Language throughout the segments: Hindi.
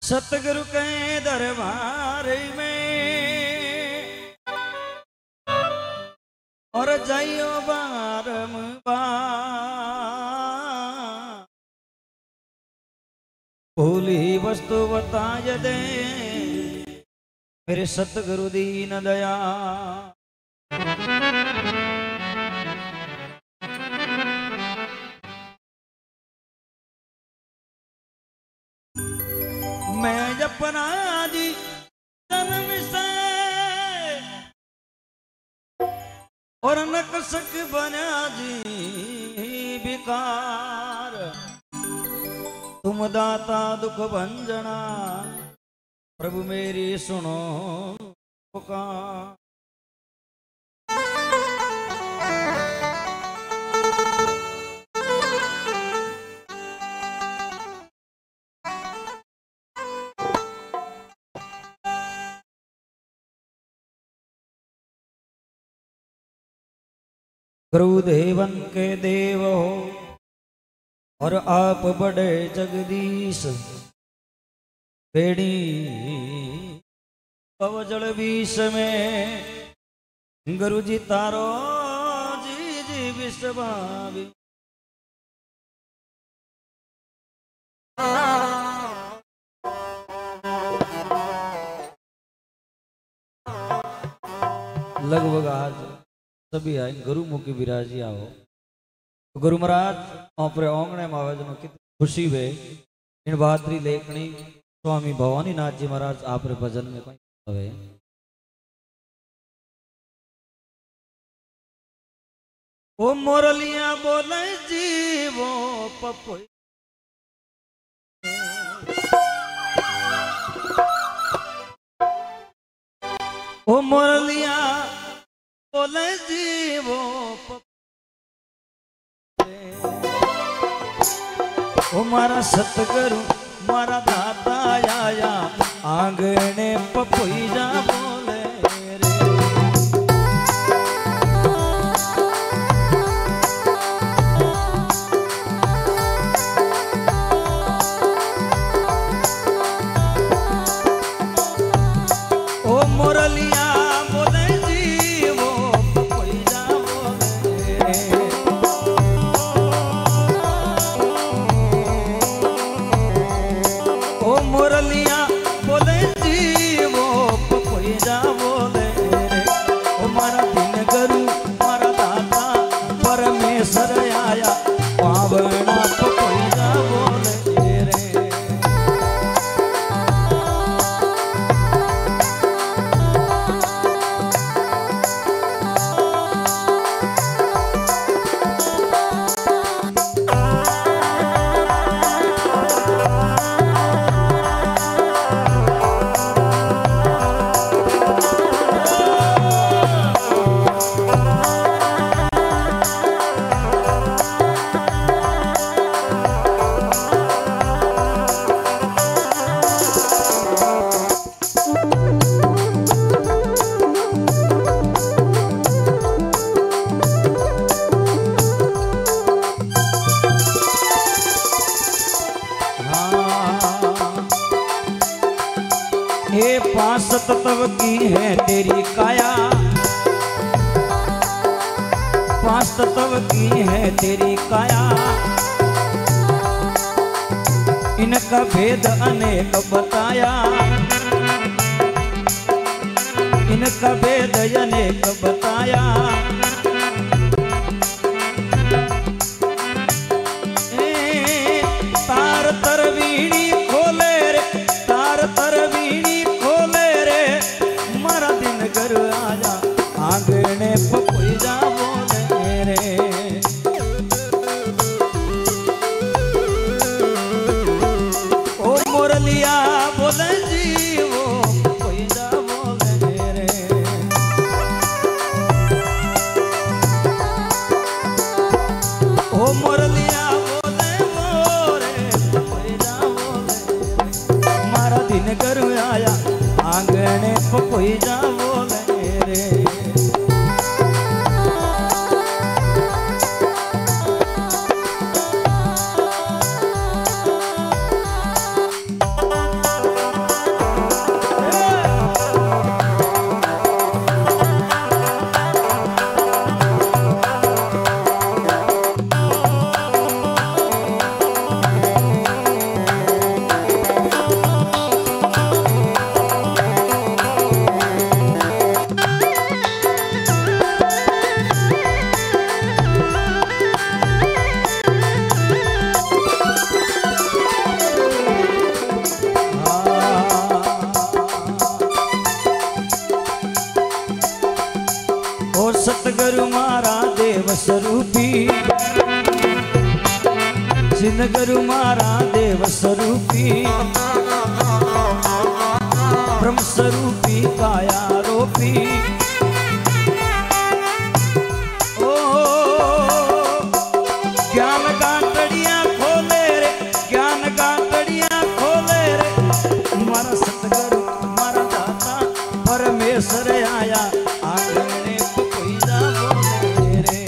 सतगुरु के दरबार में और जाइयो बारंबार भूली वस्तु बताय दे मेरे सतगुरु दीन दया। मैं अपना जी जन्म से और नकसक बना जी बिकार, तुम दाता दुख भंजना प्रभु मेरी सुनो पुकार। गुरुदेवन के देव हो और आप बड़े जगदीश, बेड़ी पवजल बीस में गुरु जी तारो जी जी विश्वावी। लगभग आज सभी आए गुरु मुखी विराजी आओ तो गुरु महाराज अपने ओंगणे में आवे जनो कितनी खुशी वे इन बहादुरी लेखनी स्वामी भवानी नाथ जी महाराज आप भजन में कोई हवे। ओ मोरलिया बोले जीवो पपोई ओ मोरलिया बोले जीवो ओ मारा सतगुरु मारा दाता आया आंगने पपोईजा बोले रे। ओ मोरलिया बोले जीवो पपोईजा बोले रे। ओ मोरलिया बोले जीवो पपोईजा बोले रे। ओ मारा दिन गुरु मारा दाता परमेश्वर आया पावना पपोईजा बोले रे। हे पांच तत्व की है तेरी काया, पांच तत्व की है तेरी काया, इनका भेद अनेक बताया, इनका भेद अनेक बताया। तार तरवीणी खोले रे, तार तरवीणी खोले रे, मारा दिन घर आजा आंगने पपोईजा बोले रे। ओ मोरलिया बोले जीवो पपोईजा बोले रे। ओ मोरलिया बोले मोरे पपोईजा बोले रे। मारा दिन घर आया आंगने पपोईजा बोले रे। स्वरूपी श्रीनगरु मारा देव स्वरूपी ब्रह्म स्वरूपी काया रोपी ओ ज्ञान गांठड़िया खोले रे ज्ञान गांठड़िया खोले रे मारा सतगुरु मारा दाता परमेश्वर आया आंगने को कोई ना बोले रे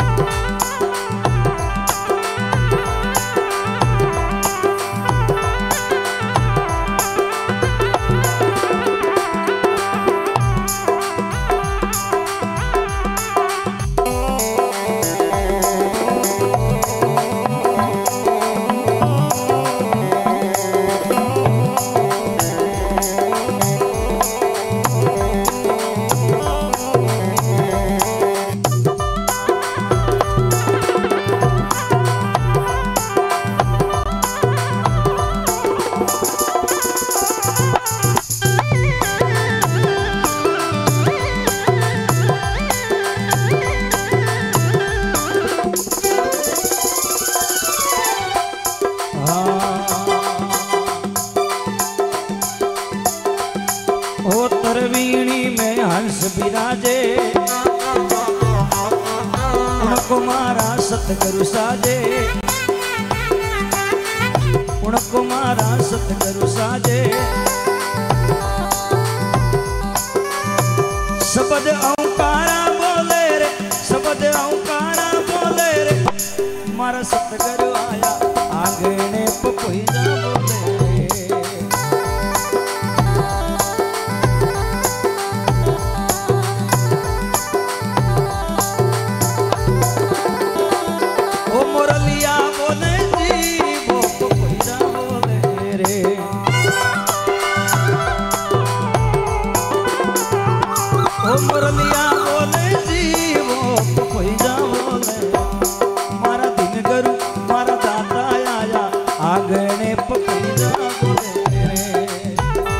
तरवीणी में हंस विराजे उनको मारा सतगुरु साजे उनको मारा सतगुरु साजे शब्द ओंकारा बोले रे शब्द ओंकारा बोले रे मारा सतगुरु आया आंगने पे कोई ना बोले मुरलिया बोले जीवो तो कोई जा बोले मारा दिन गुरु मारा दाता आया आंगने पे कोई जा बोले रे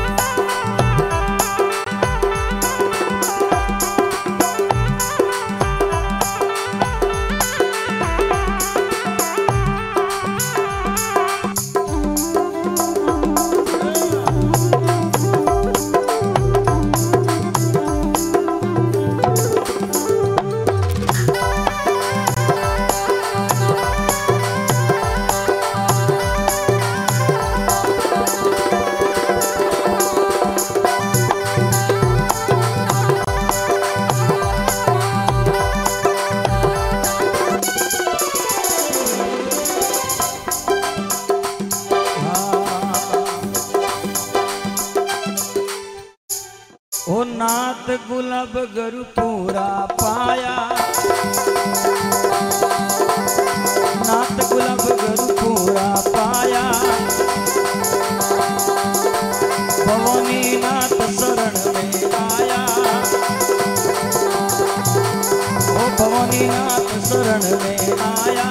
ओ नाथ गुलाब गुरु पूरा पाया नाथ गुलाब गुरु पूरा पाया भवानी नाथ शरण में आया ओ भवानी नाथ शरण में आया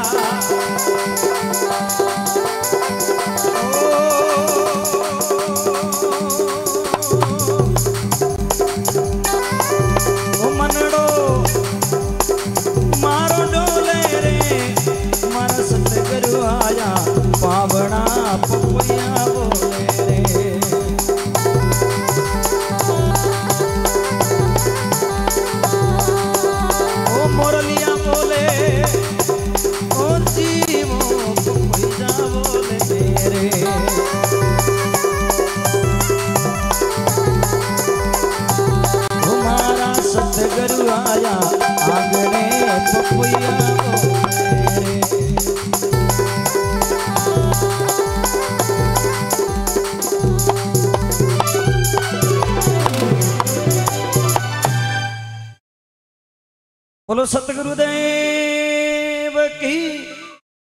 आया पावना पपुया बोले रे ओ मोरलिया बोले ओ जीवो पपुया बोले रे तुम्हारा सतगुरु आया आंगने पपुया बोले रे बोलो सतगुरुदेव की।